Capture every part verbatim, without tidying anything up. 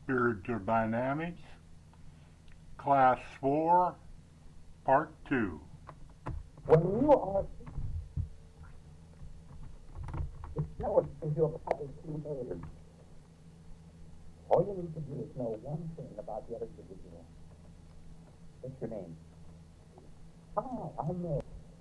Spiritual Dynamics, Class four, Part two. When you are, it's not what gives you a proper teenager. All you need to do is know one thing about the other individual. What's your name? Ah, I know.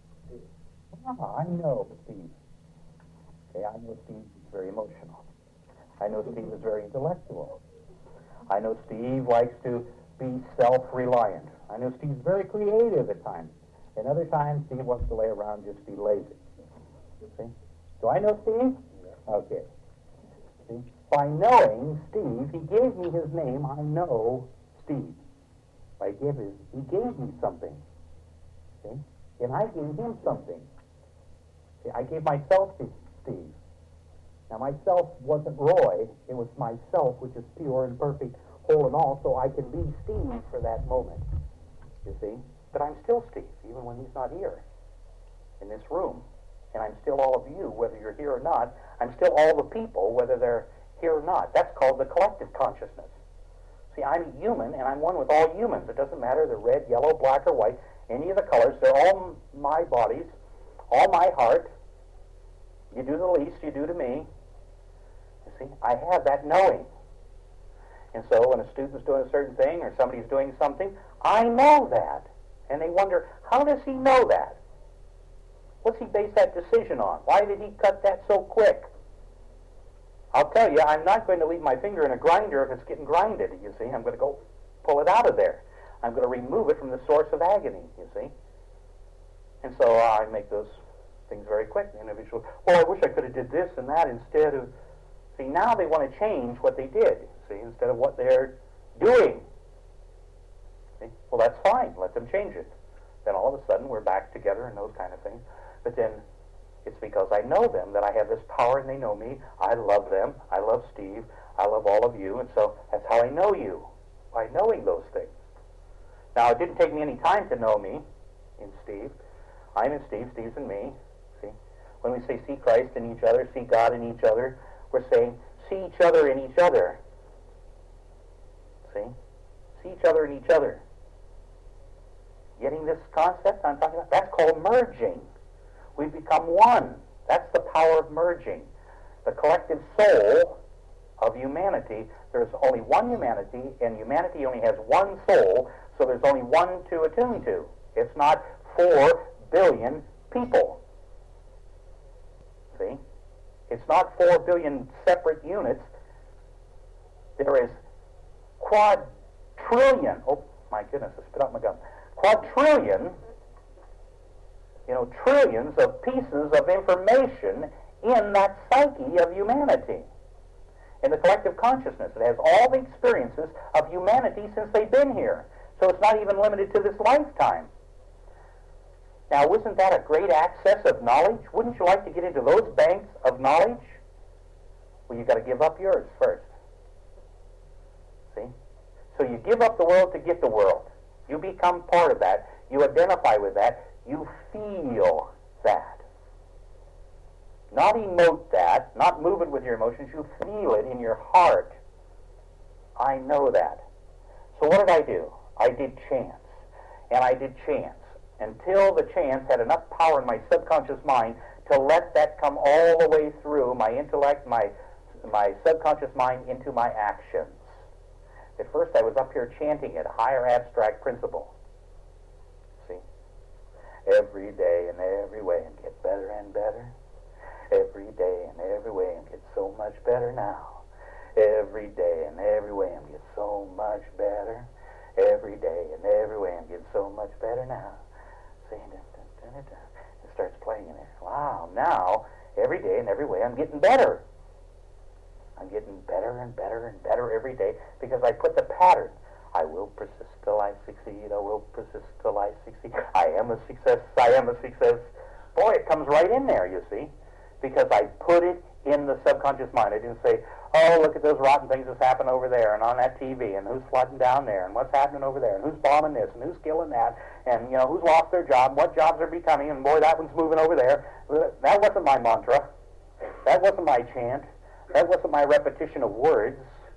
Ah, I know Steve. Okay, I know Steve is very emotional. I know Steve is very intellectual. I know Steve likes to be self-reliant. I know Steve's very creative at times. And other times, Steve wants to lay around just be lazy. See? Do I know Steve? Okay. See? By knowing Steve, he gave me his name. I know Steve. By give his, he gave me something. See? And I gave him something. See, I gave myself to Steve. Now, myself wasn't Roy. It was myself, which is pure and perfect, whole and all, so I can be Steve for that moment. You see? But I'm still Steve, even when he's not here, in this room. And I'm still all of you, whether you're here or not. I'm still all the people, whether they're here or not. That's called the collective consciousness. See, I'm human, and I'm one with all humans. It doesn't matter, they're red, yellow, black, or white, any of the colors. They're all my bodies, all my heart. You do the least, you do to me. You see, I have that knowing. And so when a student's doing a certain thing or somebody's doing something, I know that. And they wonder, how does he know that? What's he base that decision on? Why did he cut that so quick? I'll tell you, I'm not going to leave my finger in a grinder if it's getting grinded, you see. I'm going to go pull it out of there. I'm going to remove it from the source of agony, you see. And so uh, I make those things very quick. The individual, well, I wish I could have did this and that instead of... See, now they want to change what they did, see, instead of what they're doing. See? Well, that's fine. Let them change it. Then all of a sudden we're back together and those kind of things. But then it's because I know them that I have this power and they know me. I love them. I love Steve. I love all of you. And so that's how I know you, by knowing those things. Now, it didn't take me any time to know me in Steve. I'm in Steve. Steve's in me. See? When we say see Christ in each other, see God in each other, we're saying see each other in each other. See? See each other in each other. Getting this concept I'm talking about? That's called merging. We become one. That's the power of merging. The collective soul of humanity, there's only one humanity, and humanity only has one soul, so there's only one to attune to. It's not four billion people. See? It's not four billion separate units. There is quadrillion, oh my goodness, I spit out my gum, quadrillion, you know, trillions of pieces of information in that psyche of humanity. In the collective consciousness, it has all the experiences of humanity since they've been here. So it's not even limited to this lifetime. Now, wasn't that a great access of knowledge? Wouldn't you like to get into those banks of knowledge? Well, you've got to give up yours first. See? So you give up the world to get the world. You become part of that. You identify with that. You feel that. Not emote that, not move it with your emotions. You feel it in your heart. I know that. So what did I do? I did chance. And I did chance until the chance had enough power in my subconscious mind to let that come all the way through my intellect, my, my subconscious mind into my actions. At first I was up here chanting it, higher abstract principle. See? Every day and every way and get better and better. Every day and every way and get so much better now. Every day and every way and get so much better. Every day and every way and get so much better now. See, dun, dun, dun, dun, dun. It starts playing in there. Wow, now every day and every way I'm getting better. I'm getting better and better and better every day because I put the pattern. I will persist till I succeed. I will persist till I succeed. I am a success. I am a success. Boy, it comes right in there, you see, because I put it in the subconscious mind. I didn't say, oh, look at those rotten things that's happened over there and on that T V and who's flooding down there and what's happening over there and who's bombing this and who's killing that and, you know, who's lost their job, what jobs are becoming, and boy, that one's moving over there. That wasn't my mantra. That wasn't my chant. That wasn't my repetition of words.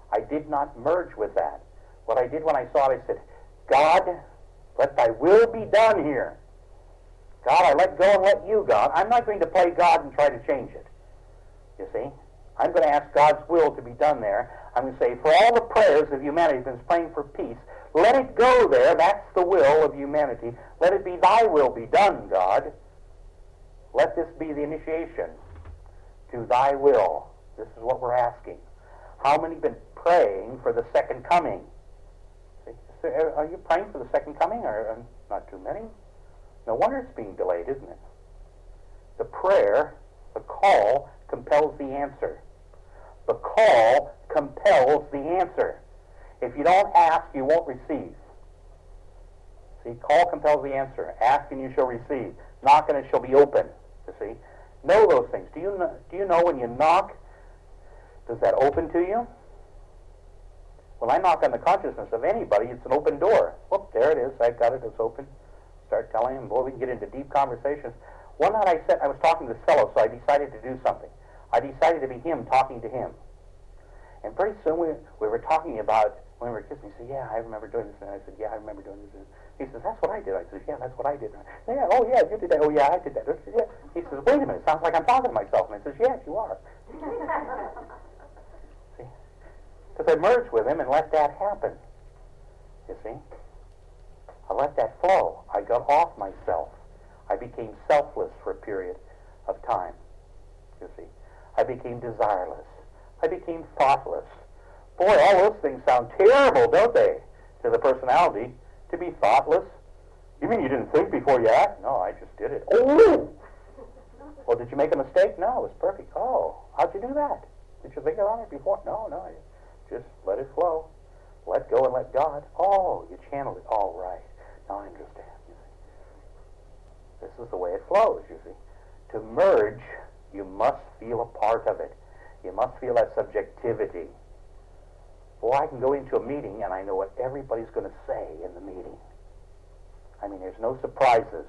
I did not merge with that. What I did when I saw it, I said, God, let thy will be done here. God, I let go and let you, God. I'm not going to play God and try to change it. You see? I'm going to ask God's will to be done there. I'm going to say, for all the prayers of humanity have been praying for peace, let it go there. That's the will of humanity. Let it be thy will be done, God. Let this be the initiation to thy will. This is what we're asking. How many have been praying for the second coming? See, are you praying for the second coming? Or uh, not too many? No wonder it's being delayed, isn't it? The prayer, the call, compels the answer. The call compels the answer. If you don't ask, you won't receive. See, call compels the answer. Ask and you shall receive. Knock and it shall be open. You see? Know those things. Do you know, do you know when you knock, does that open to you? When I knock on the consciousness of anybody, it's an open door. Whoop, there it is. I've got it. It's open. Start telling him. Boy, we can get into deep conversations. One night I said, I was talking to this fellow, so I decided to do something. I decided to be him talking to him. And pretty soon we, we were talking about, when we were kissing, he said, yeah, I remember doing this. And I said, yeah, I remember doing this. He says, that's what I did. I said, yeah, that's what I did. Yeah, oh, yeah, you did that. Oh, yeah, I did that. I said, yeah. He says, wait a minute, sounds like I'm talking to myself. And I says, yes, you are. See? Because I merged with him and let that happen. You see? I let that flow. I got off myself. I became selfless for a period of time. You see? I became desireless. I became thoughtless. Boy, all those things sound terrible, don't they, to the personality? To be thoughtless? You mean you didn't think before you act? No, I just did it. Oh! Well, did you make a mistake? No, it was perfect. Oh, how'd you do that? Did you think about it before? No, no, you just let it flow. Let go and let God. Oh, you channeled it. All right. Now I understand, you see. This is the way it flows, you see. To merge, you must feel a part of it. You must feel that subjectivity. Well, I can go into a meeting and I know what everybody's going to say in the meeting. I mean, there's no surprises.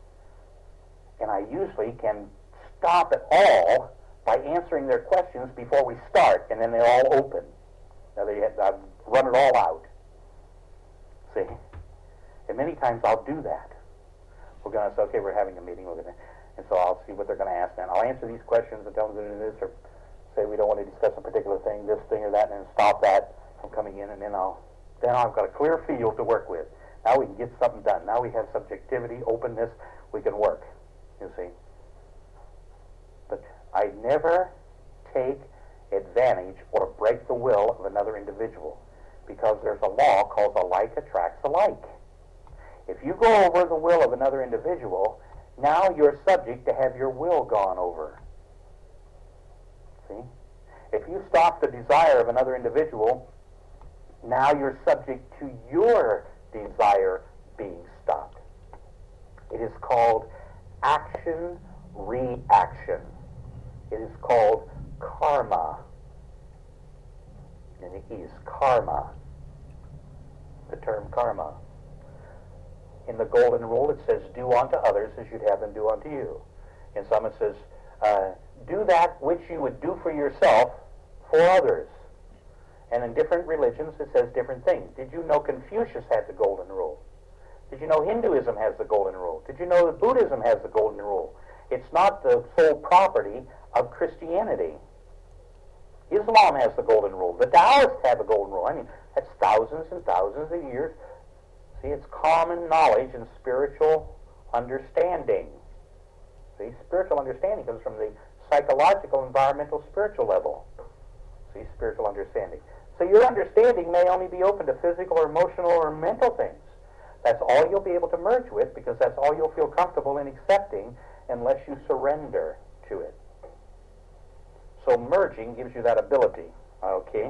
And I usually can stop it all by answering their questions before we start, and then they're all open. Now, they, I've run it all out. See? And many times I'll do that. We're going to say, okay, we're having a meeting, we're going to, and so I'll see what they're going to ask, and I'll answer these questions and tell them to do this, or say we don't want to discuss a particular thing, this thing or that, and then stop that from coming in, and then I'll, then I've got a clear field to work with. Now we can get something done. Now we have subjectivity, openness, we can work, you see. But I never take advantage or break the will of another individual, because there's a law called the like attracts alike. If you go over the will of another individual, now you're subject to have your will gone over. See? If you stop the desire of another individual, now you're subject to your desire being stopped. It is called action-reaction. It is called karma. And it is karma. The term karma. In the Golden Rule, it says, do unto others as you'd have them do unto you. In some, it says, uh, do that which you would do for yourself for others. And in different religions, it says different things. Did you know Confucius had the Golden Rule? Did you know Hinduism has the Golden Rule? Did you know that Buddhism has the Golden Rule? It's not the sole property of Christianity. Islam has the Golden Rule. The Taoists have the Golden Rule. I mean, that's thousands and thousands of years. See, it's common knowledge and spiritual understanding. See, spiritual understanding comes from the psychological, environmental, spiritual level. See, spiritual understanding. So your understanding may only be open to physical or emotional or mental things. That's all you'll be able to merge with, because that's all you'll feel comfortable in accepting unless you surrender to it. So merging gives you that ability. Okay?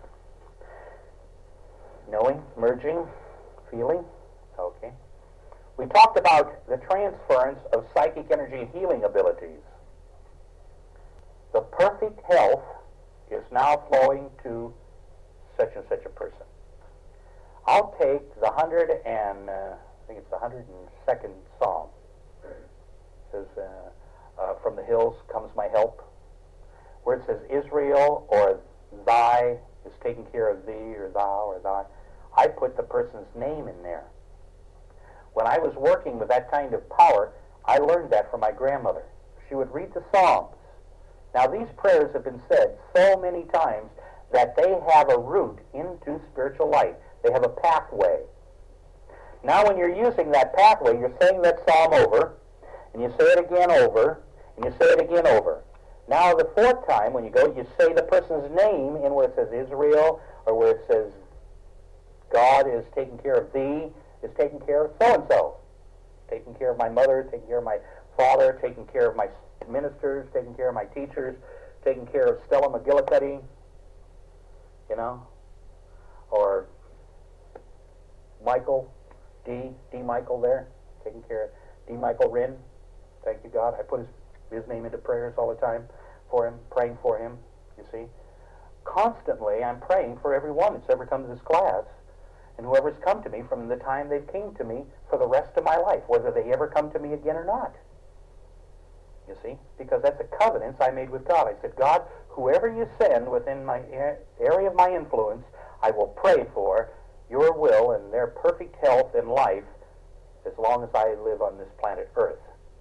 Knowing, merging, feeling. Okay. We talked about the transference of psychic energy healing abilities. The perfect health is now flowing to such and such a person. I'll take the hundred and uh, I think it's the hundred and second Psalm. It says, uh, uh, "From the hills comes my help," where it says Israel or thy is taking care of thee or thou or thy. I put the person's name in there. When I was working with that kind of power, I learned that from my grandmother. She would read the Psalms. Now, these prayers have been said so many times that they have a root into spiritual life. They have a pathway. Now, when you're using that pathway, you're saying that psalm over, and you say it again over, and you say it again over. Now, the fourth time, when you go, you say the person's name in where it says Israel, or where it says God is taking care of thee, is taking care of so-and-so. Taking care of my mother, taking care of my father, taking care of my ministers, taking care of my teachers, taking care of Stella McGillicuddy, you know, or Michael, D, D. Michael there, taking care of D. Michael Rinn. Thank you, God. I put his, his name into prayers all the time for him, praying for him, you see. Constantly, I'm praying for everyone that's ever come to this class and whoever's come to me from the time they came to me for the rest of my life, whether they ever come to me again or not. You see? Because that's a covenant I made with God. I said, God, whoever you send within my area of my influence, I will pray for your will and their perfect health and life as long as I live on this planet Earth.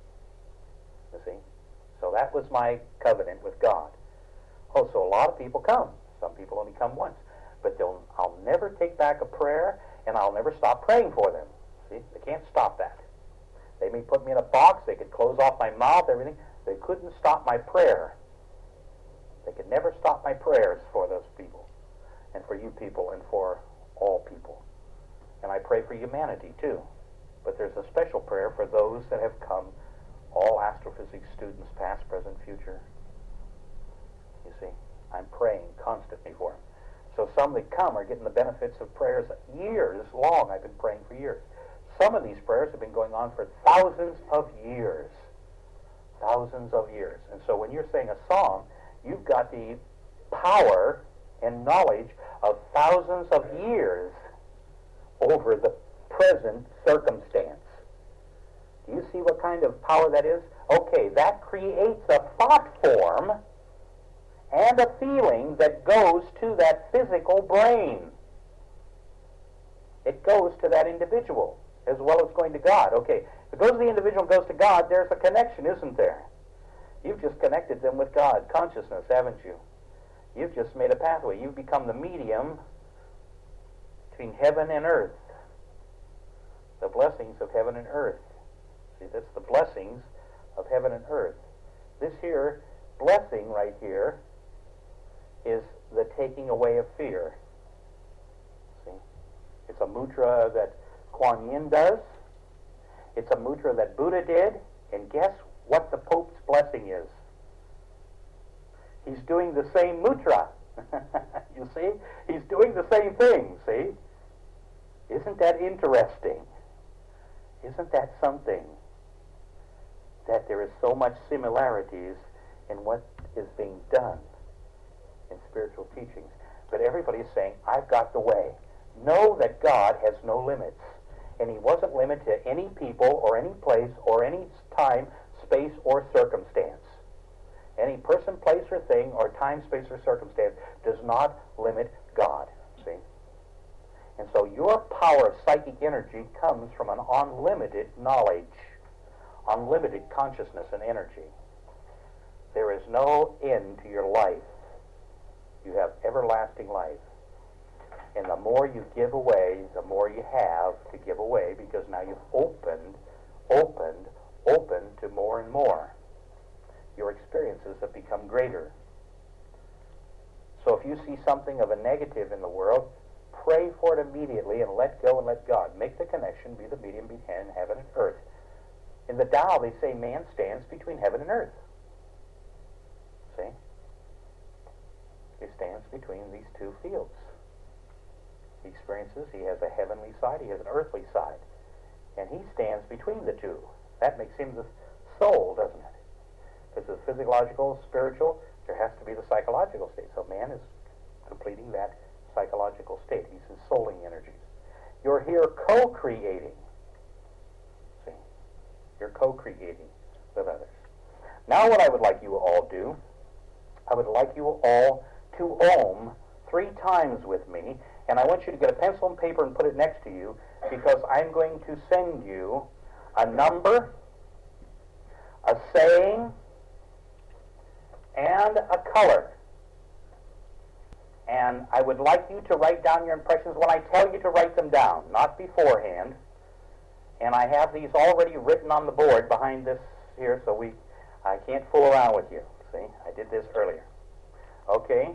You see? So that was my covenant with God. Oh, so a lot of people come. Some people only come once. But they'll, I'll never take back a prayer, and I'll never stop praying for them. See? They can't stop that. They may put me in a box. They could close off my mouth, everything. They couldn't stop my prayer. They could never stop my prayers for those people, and for you people, and for all people. And I pray for humanity, too. But there's a special prayer for those that have come, all astrophysics students, past, present, future. You see, I'm praying constantly for them. So some that come are getting the benefits of prayers years long. I've been praying for years. Some of these prayers have been going on for thousands of years. Thousands of years. And so when you're saying a song, you've got the power and knowledge of thousands of years over the present circumstance. Do you see what kind of power that is? Okay, that creates a thought form and a feeling that goes to that physical brain. It goes to that individual as well as going to God. Okay, if it goes to the individual and goes to God, there's a connection, isn't there? You've just connected them with God, consciousness, haven't you? You've just made a pathway. You've become the medium between heaven and earth. The blessings of heaven and earth. See, that's the blessings of heaven and earth. This here, blessing right here, is the taking away of fear. See? It's a mudra that Kuan Yin does. It's a mudra that Buddha did. And guess what the Pope's blessing is? He's doing the same mudra. You see? He's doing the same thing, see? Isn't that interesting? Isn't that something? That there is so much similarities in what is being done in spiritual teachings. But everybody's saying, I've got the way. Know that God has no limits. And he wasn't limited to any people or any place or any time, space, or circumstance. Any person, place, or thing, or time, space, or circumstance does not limit God. See? And so your power of psychic energy comes from an unlimited knowledge, unlimited consciousness and energy. There is no end to your life. You have everlasting life. And the more you give away, the more you have to give away, because now you've opened, opened, opened to more and more. Your experiences have become greater. So if you see something of a negative in the world, pray for it immediately and let go and let God. Make the connection, be the medium between heaven and earth. In the Tao, they say man stands between heaven and earth. See? He stands between these two fields. He experiences, he has a heavenly side, he has an earthly side. And he stands between the two. That makes him the soul, doesn't it? Because the physiological, spiritual, there has to be the psychological state. So man is completing that psychological state. He's ensouling energies. You're here co-creating. See? You're co-creating with others. Now what I would like you all do, I would like you all to ohm three times with me, and I want you to get a pencil and paper and put it next to you, because I'm going to send you a number, a saying, and a color. And I would like you to write down your impressions when I tell you to write them down, not beforehand. And I have these already written on the board behind this here, so we I can't fool around with you. See, I did this earlier. Okay.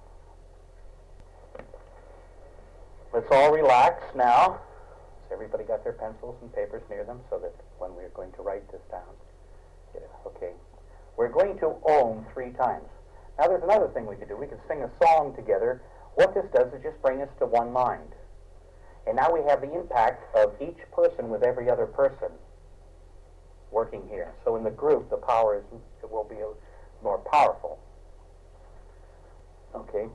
Let's all relax now. Has everybody got their pencils and papers near them so that when we're going to write this down, get it? Okay. We're going to ohm three times. Now there's another thing we could do. We could sing a song together. What this does is just bring us to one mind. And now we have the impact of each person with every other person working here. So in the group, the power is it will be more powerful. Okay.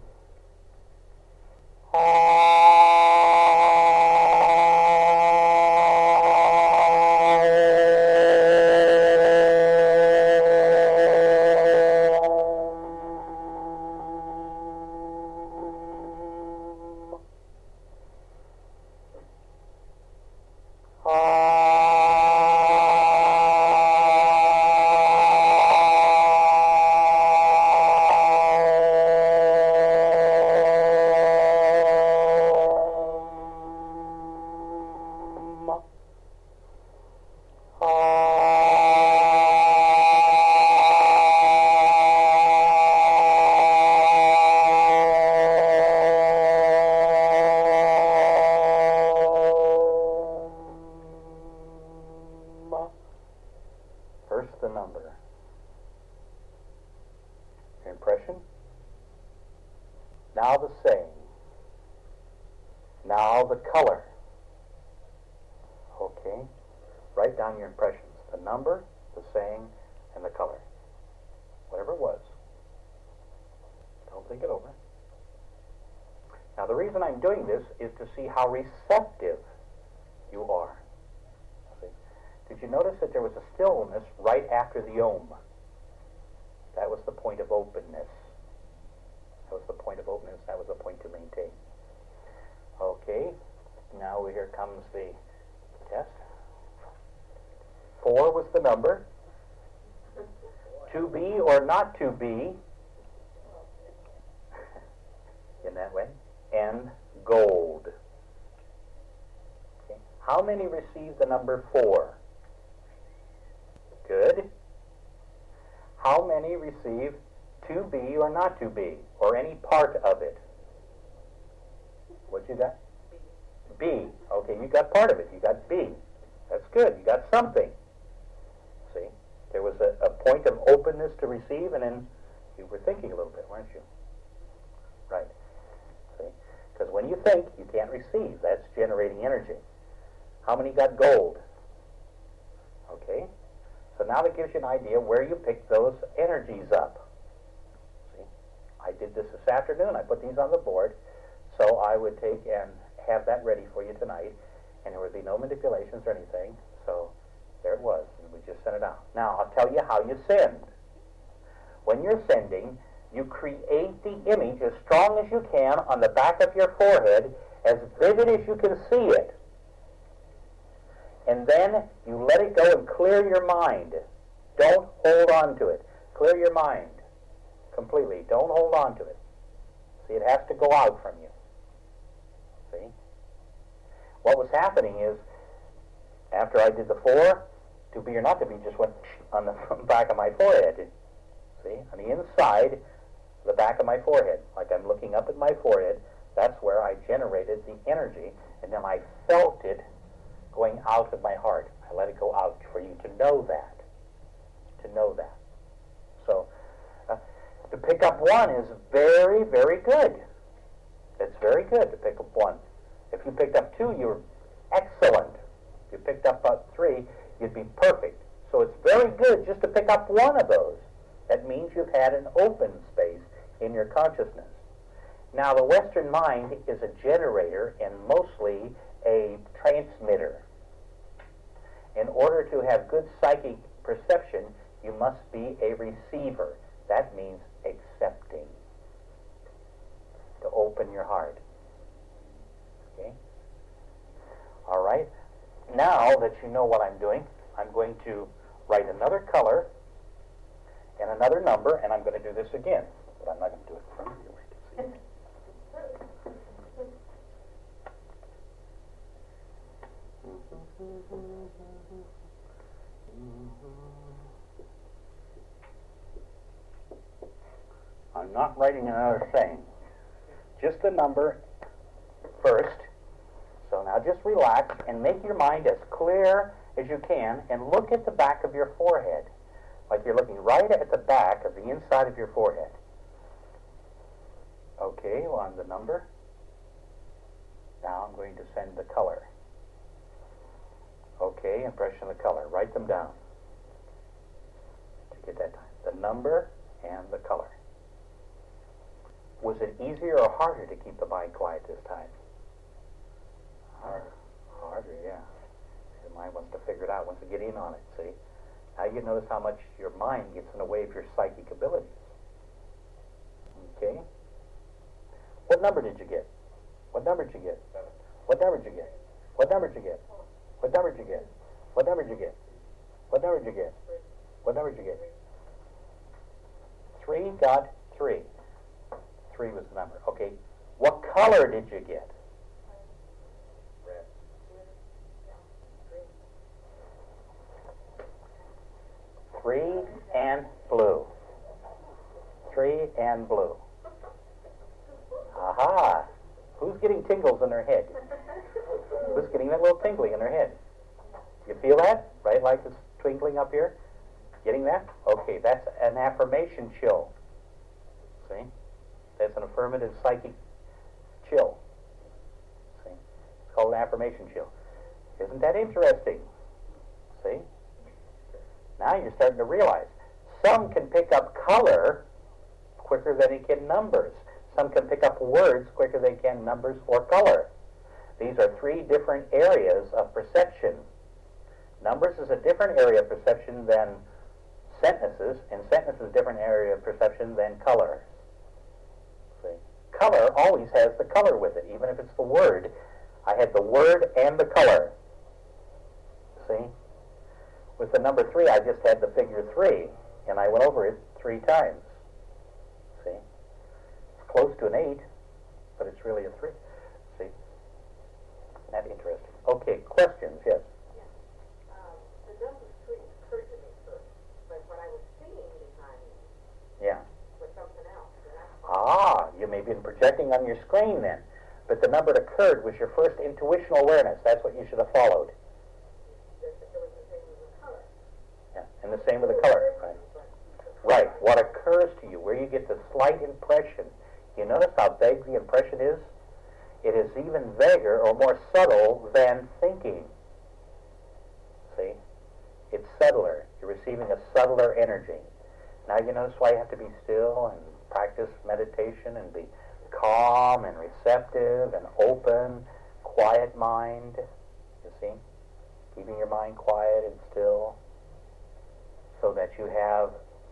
First the number. Your impression. Now the saying. Now the color. Okay. Write down your impressions. The number, the saying, and the color. Whatever it was. Don't think it over. Now the reason I'm doing this is to see how receptive you are. See? Did you notice that there was a stillness right after the ohm? That was the point of openness. That was the point of openness. That was the point to maintain. Okay. Now here comes the test. Four was the number. To be or not to be. In that way. And gold. Okay. How many received the number four? Good. How many received to be or not to be, or any part of it? What you got? B. Okay, you got part of it. You got B. That's good. You got something. See? There was a, a point of openness to receive, and then you were thinking a little bit, weren't you? Right. See? Because when you think, you can't receive. That's generating energy. How many got gold? Okay. So now that gives you an idea where you pick those energies up. See? I did this this afternoon. I put these on the board. So I would take and have that ready for you tonight, and there would be no manipulations or anything. So there it was, and we just sent it out. Now, I'll tell you how you send. When you're sending, you create the image as strong as you can on the back of your forehead, as vivid as you can see it. And then you let it go and clear your mind. Don't hold on to it. Clear your mind completely. Don't hold on to it. See, it has to go out from you. See? What was happening is, after I did the four, to be or not to be just went on the back of my forehead. See? On the inside, the back of my forehead. Like I'm looking up at my forehead. That's where I generated the energy, and then I felt it going out of my heart. I let it go out for you to know that. To know that. So, uh, to pick up one is very, very good. It's very good to pick up one. If you picked up two, you're excellent. If you picked up uh, three, you'd be perfect. So it's very good just to pick up one of those. That means you've had an open space in your consciousness. Now, the Western mind is a generator and mostly a transmitter. In order to have good psychic perception, you must be a receiver. That means accepting. To open your heart. Okay? All right. Now that you know what I'm doing, I'm going to write another color and another number, and I'm going to do this again. But I'm not going to do it in front of you. Wait, see? I'm not writing another thing. Just the number first. So now just relax and make your mind as clear as you can and look at the back of your forehead. Like you're looking right at the back of the inside of your forehead. Okay, well, on the number. Now I'm going to send the color. Okay, impression of the color. Write them down. Did you get that time? The number and the color. Was it easier or harder to keep the mind quiet this time? Harder. Harder, yeah. Your mind wants to figure it out, wants to get in on it, see? Now you notice how much your mind gets in the way of your psychic abilities. Okay? What number did you get? What number did you get? What number did you get? What number did you get? What number did you get? What number did you get? What number did you get? What number did you get? Three got three. Three was the number. Okay. What color did you get? Red. Three and blue. Three and blue. Aha! Who's getting tingles in their head? Who's getting that little tingling in their head? You feel that? Right, like it's twinkling up here? Getting that? Okay, that's an affirmation chill. See? That's an affirmative psychic chill. See? It's called an affirmation chill. Isn't that interesting? See? Now you're starting to realize some can pick up color quicker than they can numbers. Some can pick up words quicker than they can numbers or color. These are three different areas of perception. Numbers is a different area of perception than sentences, and sentences is a different area of perception than color. See? Color always has the color with it, even if it's the word. I had the word and the color. See? With the number three, I just had the figure three, and I went over it three times. See? It's close to an eight, but it's really a three. See? Isn't that interesting? Okay, questions? Yes? Yes. Um, the number three occurred to me first, but what I was seeing behind me Yeah. was something else. And I Ah, you may have been projecting on your screen then. But the number that occurred was your first intuitional awareness. That's what you should have followed. It was the same as the color. Yeah, and the same with the color. Right. Right. What occurs to you, where you get the slight impression. You notice how vague the impression is? It is even vaguer or more subtle than thinking. See? It's subtler. You're receiving a subtler energy. Now you notice why you have to be still and practice meditation and be calm and receptive and open, quiet mind. You see? Keeping your mind quiet and still so that you have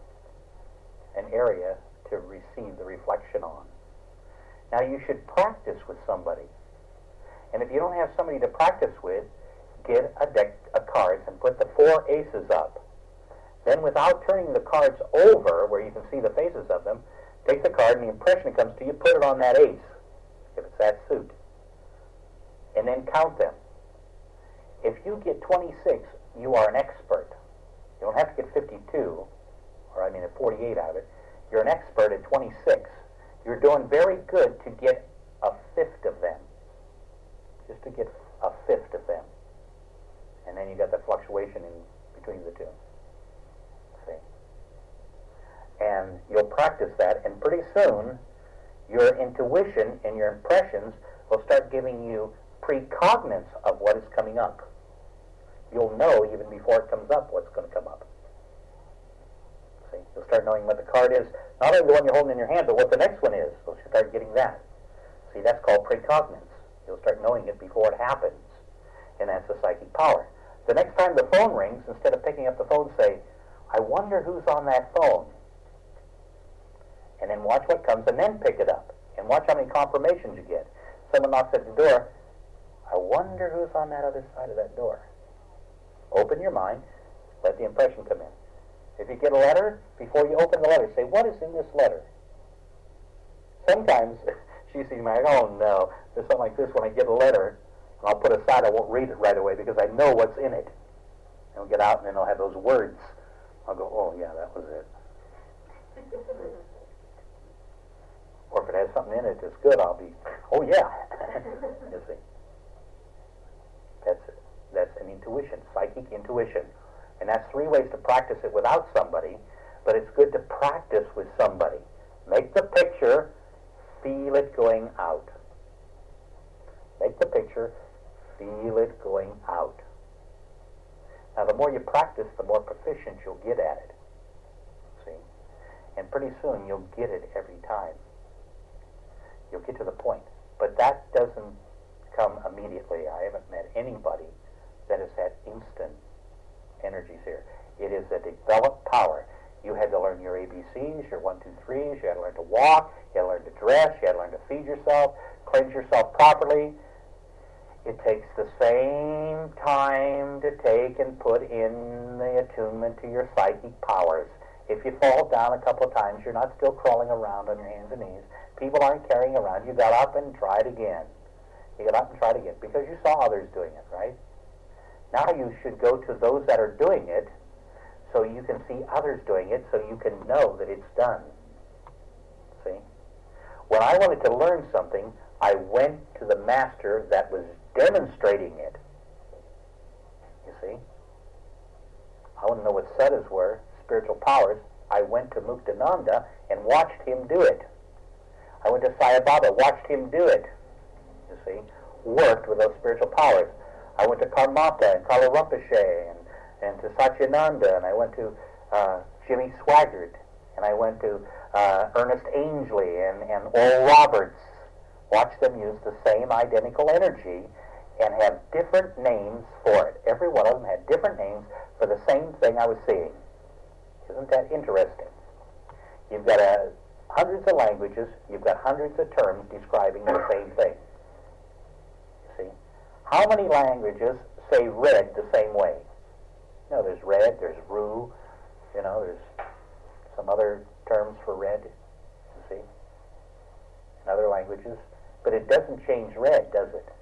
an area to receive the reflection on. Now you should practice with somebody. And if you don't have somebody to practice with, get a deck of cards and put the four aces up. Then without turning the cards over where you can see the faces of them, take the card and the impression that comes to you, put it on that ace, if it's that suit. And then count them. If you get twenty-six, you are an expert. You don't have to get fifty-two, or I mean at forty-eight out of it. You're an expert at twenty-six. You're doing very good to get a fifth of them. Just to get a fifth of them. And then you got the fluctuation in between the two. See? And you'll practice that, and pretty soon your intuition and your impressions will start giving you precognizance of what is coming up. You'll know even before it comes up what's going to come up. See? You'll start knowing what the card is, not only the one you're holding in your hand, but what the next one is. You'll start getting that. See, that's called precognizance. You'll start knowing it before it happens. And that's the psychic power. The next time the phone rings, instead of picking up the phone, say, I wonder who's on that phone. And then watch what comes, and then pick it up. And watch how many confirmations you get. Someone knocks at the door. I wonder who's on that other side of that door. Open your mind. Let the impression come in. If you get a letter, before you open the letter, say, what is in this letter? Sometimes she sees me like, oh no, there's something like this when I get a letter, and I'll put it aside, I won't read it right away because I know what's in it. And we'll get out and then I'll have those words. I'll go, oh yeah, that was it. Or if it has something in it that's good, I'll be, oh yeah. You see. That's that's an intuition, psychic intuition. And that's three ways to practice it without somebody, but it's good to practice with somebody. Make the picture, feel it going out. Make the picture, feel it going out. Now, the more you practice, the more proficient you'll get at it. See? And pretty soon, you'll get it every time. You'll get to the point. But that doesn't come immediately. I haven't met anybody that has had instant energies here. It is a developed power. You had to learn your A B Cs, your one, two, threes. You had to learn to walk. You had to learn to dress. You had to learn to feed yourself, cleanse yourself properly. It takes the same time to take and put in the attunement to your psychic powers. If you fall down a couple of times, you're not still crawling around on your hands and knees. People aren't carrying around. You got up and tried again. You got up and tried again because you saw others doing it, right? Now you should go to those that are doing it so you can see others doing it so you can know that it's done. See? When I wanted to learn something, I went to the master that was demonstrating it. You see? I want to know what sadas were, spiritual powers. I went to Muktananda and watched him do it. I went to Sai Baba, watched him do it. You see? Worked with those spiritual powers. I went to Karmapa and Kala Rinpoche and, and to Satyananda, and I went to uh, Jimmy Swaggart, and I went to uh, Ernest Ainsley and, and Oral Roberts. Watched them use the same identical energy and have different names for it. Every one of them had different names for the same thing I was seeing. Isn't that interesting? You've got uh, hundreds of languages, you've got hundreds of terms describing the same thing. You see? How many languages say red the same way? You know, there's red, there's rue, you know, there's some other terms for red, you see, in other languages. But it doesn't change red, does it?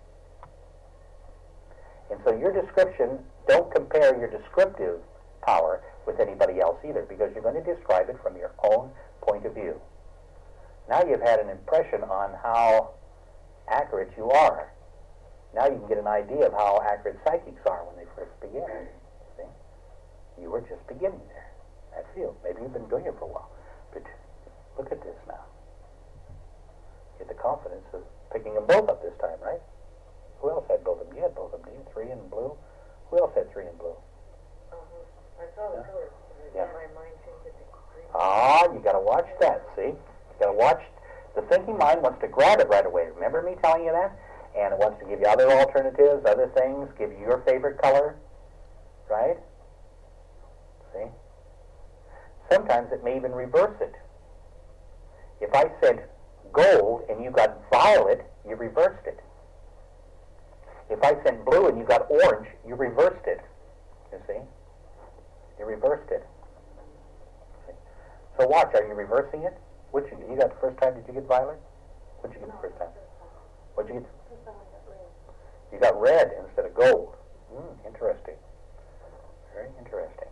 And so your description, don't compare your descriptive power with anybody else either, because you're going to describe it from your own point of view. Now you've had an impression on how accurate you are. Now you can get an idea of how accurate psychics are when they first begin. See? You were just beginning there, that field. Maybe you've been doing it for a while. But look at this now. Get the confidence of picking them both up this time, right? Who else had both of them? You had both of them, didn't you? Three in blue? Who else had three in blue? Uh-huh. I saw the Yeah. colors. Yeah. My mind changed it to green. Ah, you got to watch that, see? You got to watch. The thinking mind wants to grab it right away. Remember me telling you that? And it wants to give you other alternatives, other things, give you your favorite color, right? See? Sometimes it may even reverse it. If I said gold and you got violet, you reversed it. If I said blue and you got orange, you reversed it. You see? You reversed it. See? So watch, are you reversing it? What you, you got the first time, did you get violet? What did you get the first time? What did you get? You got red instead of gold. Hmm, interesting. Very interesting.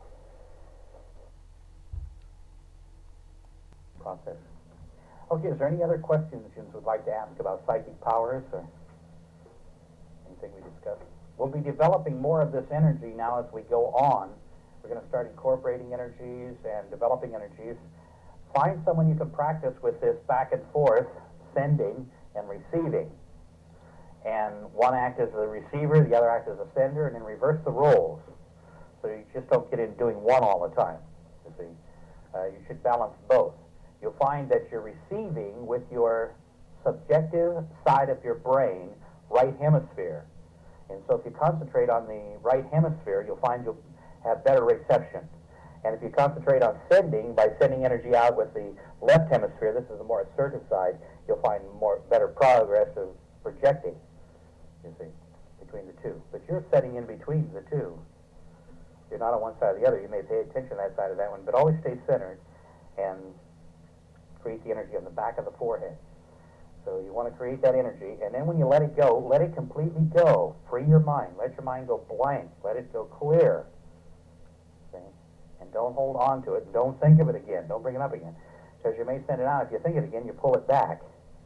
Process. Okay, is there any other questions you would like to ask about psychic powers or anything we discussed? We'll be developing more of this energy now as we go on. We're going to start incorporating energies and developing energies. Find someone you can practice with this back and forth, sending and receiving. And one act as the receiver, the other act as a sender, and then reverse the roles. So you just don't get in doing one all the time, you see. Uh, you should balance both. You'll find that you're receiving with your subjective side of your brain, right hemisphere. And so if you concentrate on the right hemisphere, you'll find you'll have better reception. And if you concentrate on sending, by sending energy out with the left hemisphere, this is the more assertive side, you'll find more better progress of projecting, you see, between the two. But you're setting in between the two. You're not on one side or the other. You may pay attention to that side or that one, but always stay centered and create the energy on the back of the forehead. So you want to create that energy, and then when you let it go, let it completely go. Free your mind. Let your mind go blank. Let it go clear. See? And don't hold on to it. Don't think of it again. Don't bring it up again. Because you may send it out. If you think it again, you pull it back.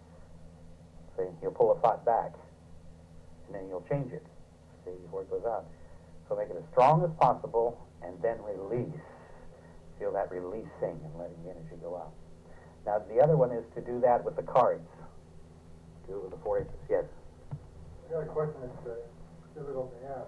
See? You'll pull a thought back. And then you'll change it. See? Before it goes out. So make it as strong as possible, and then release. Feel that releasing and letting the energy go out. Now, the other one is to do that with the cards. Do it with the four aces. Yes? I got a question that's uh, difficult to ask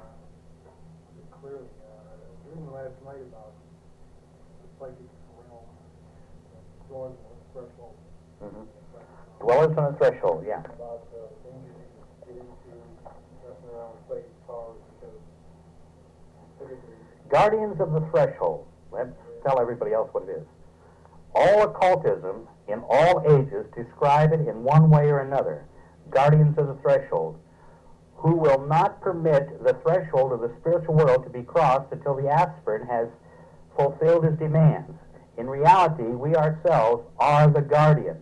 uh, clearly. Uh, reading last night about the psychic realm, uh, dwellers on the threshold. Mm-hmm. Dwellers on the threshold, yeah. About uh, the dangers you can get into messing around with psychic powers because typically... Guardians of the threshold. Let's tell everybody else what it is. All occultism in all ages describe it in one way or another. Guardians of the threshold, who will not permit the threshold of the spiritual world to be crossed until the aspirant has fulfilled his demands. In reality, we ourselves are the guardian.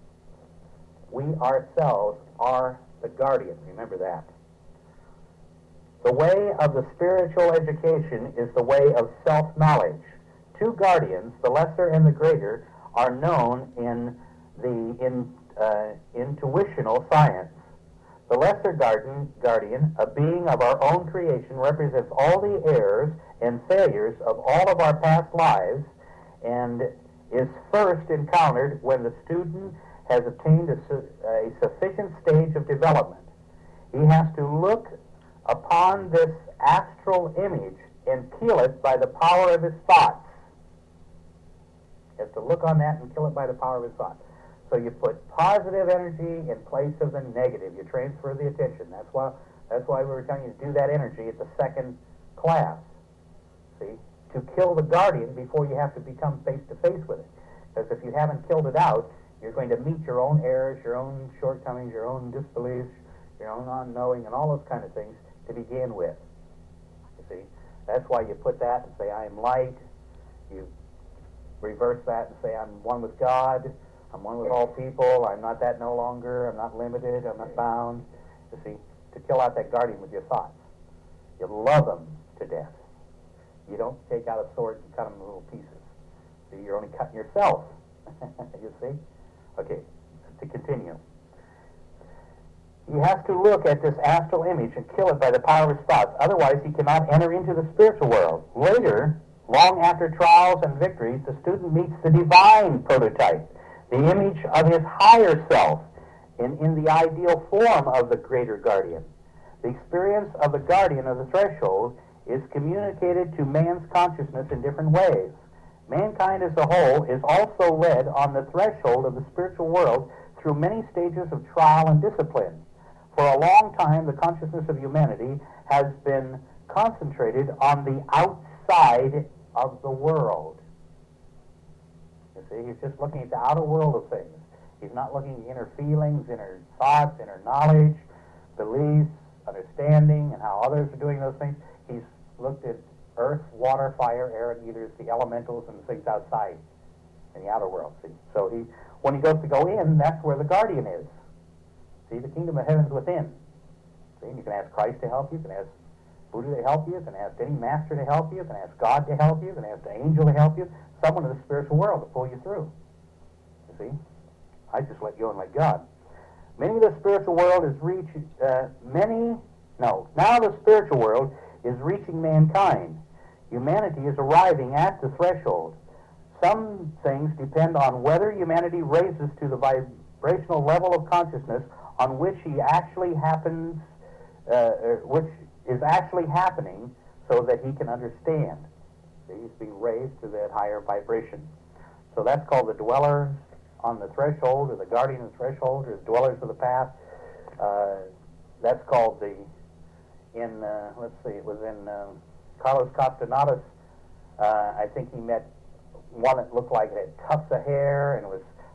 We ourselves are the guardian. Remember that. The way of the spiritual education is the way of self-knowledge. Two guardians, the lesser and the greater, are known in the in, uh, intuitional science. The lesser guardian, guardian, a being of our own creation, represents all the errors and failures of all of our past lives and is first encountered when the student has attained a, su- a sufficient stage of development. He has to look upon this astral image and kill it by the power of his thoughts. He has to look on that and kill it by the power of his thoughts. So you put positive energy in place of the negative. You transfer the attention. That's why that's why we were telling you to do that energy at the second class. See? To kill the guardian before you have to become face-to-face with it. Because if you haven't killed it out, you're going to meet your own errors, your own shortcomings, your own disbeliefs, your own unknowing, and all those kind of things to begin with. You see? That's why you put that and say, I am light. You reverse that and say, I'm one with God. I'm one with all people. I'm not that no longer. I'm not limited. I'm not bound. You see? To kill out that guardian with your thoughts. You love them to death. You don't take out a sword and cut them in little pieces. See? You're only cutting yourself. You see? Okay, to continue. He has to look at this astral image and kill it by the power of his thoughts. Otherwise, he cannot enter into the spiritual world. Later, long after trials and victories, the student meets the divine prototype, the image of his higher self, in, in the ideal form of the greater guardian. The experience of the guardian of the threshold is communicated to man's consciousness in different ways. Mankind as a whole is also led on the threshold of the spiritual world through many stages of trial and discipline. For a long time, the consciousness of humanity has been concentrated on the outside of the world. You see, he's just looking at the outer world of things. He's not looking at inner feelings, inner thoughts, inner knowledge, beliefs, understanding, and how others are doing those things. He's looked at earth, water, fire, air, and ethers, the elementals, and the things outside in the outer world. See, so he, when he goes to go in, that's where the guardian is. See, the kingdom of heaven is within. See, and you can ask Christ to help you. You can ask Buddha to help you. You can ask any master to help you. You can ask God to help you. You can ask the angel to help you. Someone in the spiritual world to pull you through. You see, I just let go and let God. Many of the spiritual world is reaching. Uh, many, no. Now the spiritual world is reaching mankind. Humanity is arriving at the threshold. Some things depend on whether humanity raises to the vibrational level of consciousness on which he actually happens, uh, which is actually happening, so that he can understand. See, he's being raised to that higher vibration. So that's called the dwellers on the threshold, or the guardian of the threshold, or the dwellers of the path. Uh, that's called the, in, uh, let's see, it was in uh, Carlos Castaneda's, uh, I think he met one that looked like it had tufts of hair and was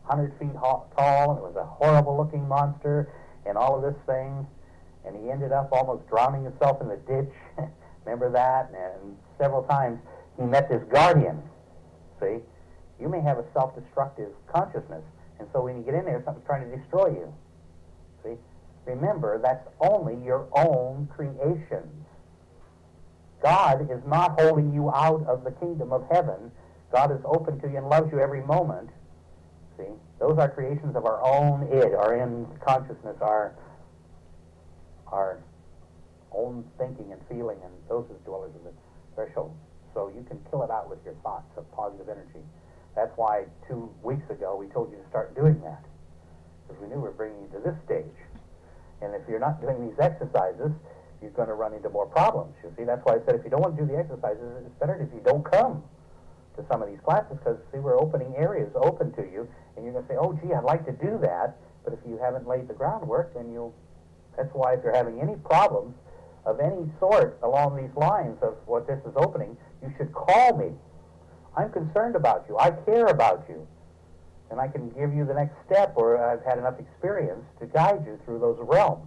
hundred feet ho- tall, and it was a horrible-looking monster, and all of this thing, and he ended up almost drowning himself in the ditch. Remember that? And several times he met this guardian. See? You may have a self-destructive consciousness, and so when you get in there, something's trying to destroy you. See? Remember, that's only your own creations. God is not holding you out of the kingdom of heaven. God is open to you and loves you every moment. See? Those are creations of our own id, our in consciousness, our, our own thinking and feeling, and those are the dwellers of the threshold. So you can kill it out with your thoughts of positive energy. That's why two weeks ago we told you to start doing that, because we knew we were bringing you to this stage. And if you're not doing these exercises, you're going to run into more problems, you see. That's why I said if you don't want to do the exercises, it's better if you don't come to some of these classes, because, see, we're opening areas open to you, and you're going to say, oh, gee, I'd like to do that, but if you haven't laid the groundwork, then you'll... That's why if you're having any problems of any sort along these lines of what this is opening, you should call me. I'm concerned about you. I care about you. And I can give you the next step, or I've had enough experience to guide you through those realms.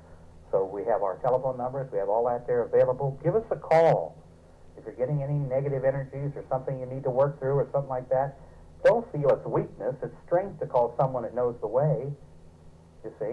So we have our telephone numbers. We have all that there available. Give us a call. If you're getting any negative energies or something you need to work through or something like that, don't feel it's weakness. It's strength to call someone that knows the way, you see.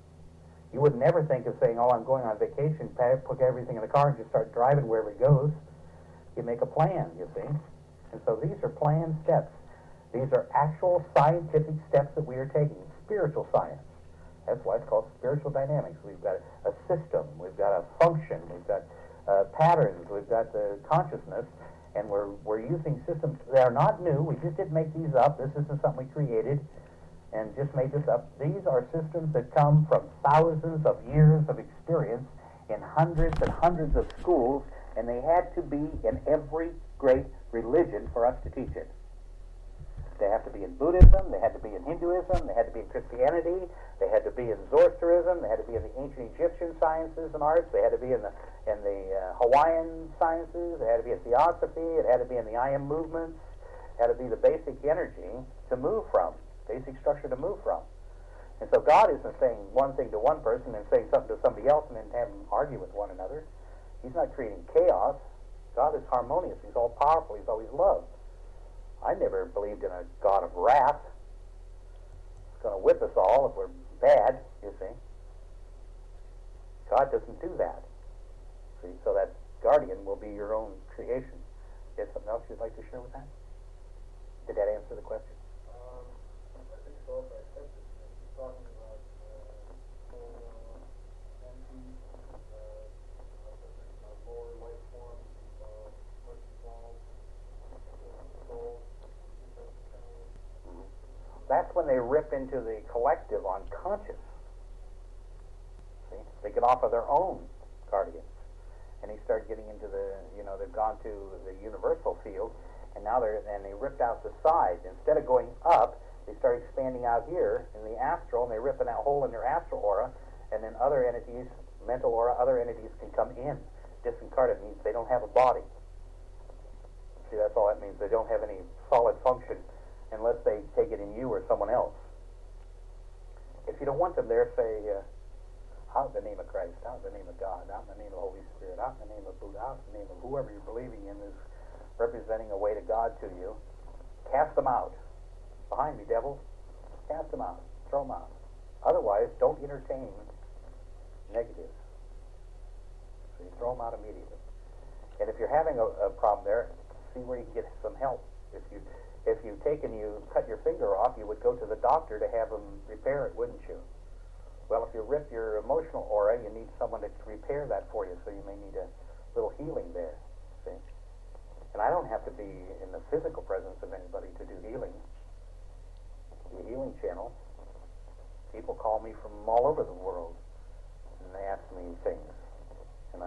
You would never think of saying, oh, I'm going on vacation, pack, put everything in the car and just start driving wherever it goes. You make a plan, you see. And so these are planned steps. These are actual scientific steps that we are taking, spiritual science. That's why it's called spiritual dynamics. We've got a system, we've got a function, we've got uh, patterns, we've got the consciousness, and we're we're using systems that are not new. We just didn't make these up. This isn't something we created and just made this up. These are systems that come from thousands of years of experience in hundreds and hundreds of schools, and they had to be in every great religion for us to teach it. They have to be in Buddhism, they had to be in Hinduism, they had to be in Christianity, they had to be in Zoroastrianism, they had to be in the ancient Egyptian sciences and arts, they had to be in the in the uh, Hawaiian sciences, they had to be in theosophy, it had to be in the I am movements, it had to be the basic energy to move from, basic structure to move from. And so God isn't saying one thing to one person and saying something to somebody else and then have them argue with one another. He's not creating chaos. God is harmonious. He's all powerful. He's always love. I never believed in a God of wrath. He's going to whip us all if we're bad, you see. God doesn't do that. See, so that guardian will be your own creation. You have something else you'd like to share with that? Did that answer the question? Um, I think so, but I kept it. You're talking about uh, uh, entities, uh, uh, lower life forms, uh, mercy balls, souls. That's when they rip into the collective unconscious. See? They get off of their own guardians. And they start getting into the, you know, they've gone to the universal field, and now they're, and they ripped out the sides. Instead of going up, they start expanding out here in the astral, and they rip in that hole in their astral aura, and then other entities, mental aura, other entities can come in. Disincarnate means they don't have a body. See, that's all that means. They don't have any solid function unless they take it in you or someone else. If you don't want them there, say, uh, out in the name of Christ, out in the name of God, out in the name of the Holy Spirit, out in the name of Buddha, out in the name of whoever you're believing in is representing a way to God to you. Cast them out. Behind me, devil. Cast them out. Throw them out. Otherwise, don't entertain negatives. So you throw them out immediately. And if you're having a, a problem there, see where you can get some help. If you If you've taken, you cut your finger off, you would go to the doctor to have them repair it, wouldn't you? Well, if you rip your emotional aura, you need someone to repair that for you, so you may need a little healing there, see? And I don't have to be in the physical presence of anybody to do healing. The healing channel, people call me from all over the world, and they ask me things. And I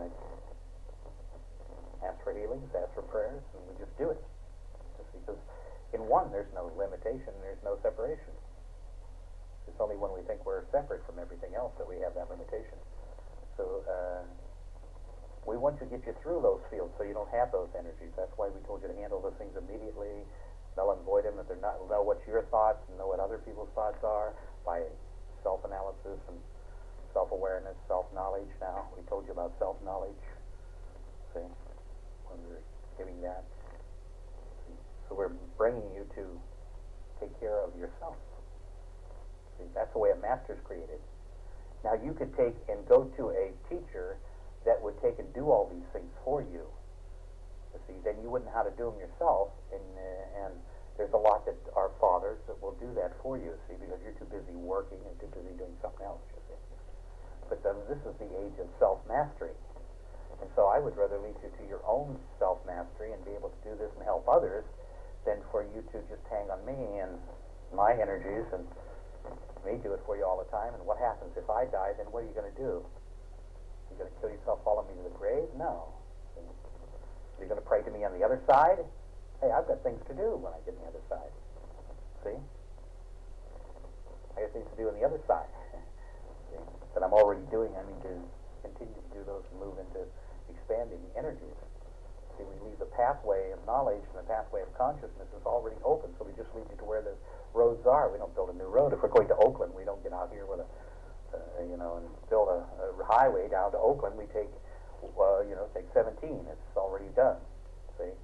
ask for healings, ask for prayers, and we just do it. Just because in one, there's no limitation, there's no separation. It's only when we think we're separate from everything else that we have that limitation. So uh, we want to get you through those fields so you don't have those energies. That's why we told you to handle those things immediately null and void them, that they're not, know what your thoughts and know what other people's thoughts are by self-analysis and self-awareness, self-knowledge now. We told you about self-knowledge, see, when we were giving that. So we're bringing you to take care of yourself. See, that's the way a master's created. Now you could take and go to a teacher that would take and do all these things for you. You see, then you wouldn't know how to do them yourself, and uh, and there's a lot that are fathers that will do that for you, see, because you're too busy working and too busy doing something else, you see. But then this is the age of self-mastery. And so I would rather lead you to your own self-mastery and be able to do this and help others than for you to just hang on me and my energies and me do it for you all the time. And what happens if I die, then what are you going to do? You're going to kill yourself, follow me to the grave? No. You're going to pray to me on the other side? Hey, I've got things to do when I get on the other side. See? I got things to do on the other side. See? That I'm already doing. I need to continue to do those and move into expanding the energies. See, we leave the pathway of knowledge and the pathway of consciousness is already open, so we just lead you to where the roads are. We don't build a new road. If we're going to Oakland, we don't get out here with a, uh, you know, and build a, a highway down to Oakland. We take, uh, you know, take seventeen. It's already done. See?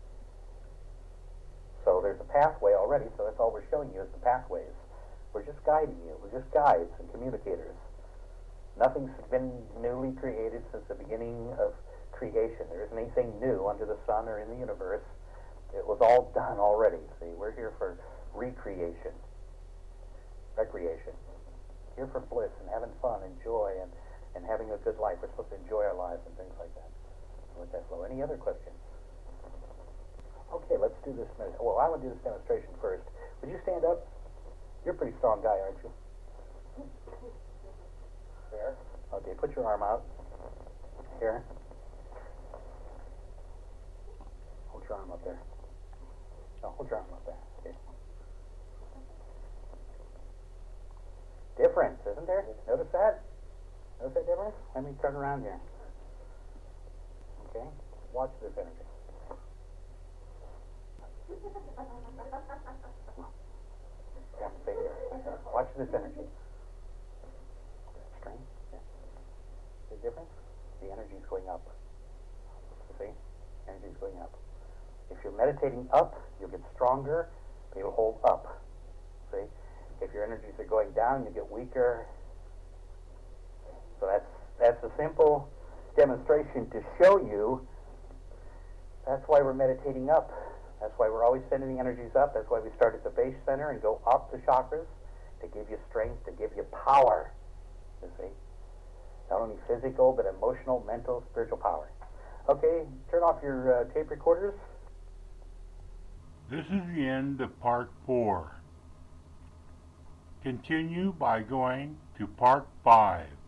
So there's a pathway already, so that's all we're showing you is the pathways. We're just guiding you. We're just guides and communicators. Nothing's been newly created since the beginning of creation. There isn't anything new under the sun or in the universe. It was all done already. See, we're here for recreation, recreation. Here for bliss and having fun and joy and, and having a good life. We're supposed to enjoy our lives and things like that. Let that flow. Any other questions? Okay, let's do this. Med- well, I want to do this demonstration first. Would you stand up? You're a pretty strong guy, aren't you? There. Okay, put your arm out. Here. Hold your arm up there. No, hold your arm up there. Okay. Difference, isn't there? Notice that? Notice that difference? Let me turn around here. Okay? Watch this energy. Yeah, stay there. Watch this energy. Strength. Yeah. The difference? The energy is going up. See? Energy is going up. If you're meditating up, you'll get stronger, but you'll hold up. See? If your energies are going down, you get weaker. So that's that's a simple demonstration to show you. That's why we're meditating up. That's why we're always sending the energies up. That's why we start at the base center and go up the chakras to give you strength, to give you power. You see? Not only physical, but emotional, mental, spiritual power. Okay, turn off your uh, tape recorders. This is the end of part four. Continue by going to part five.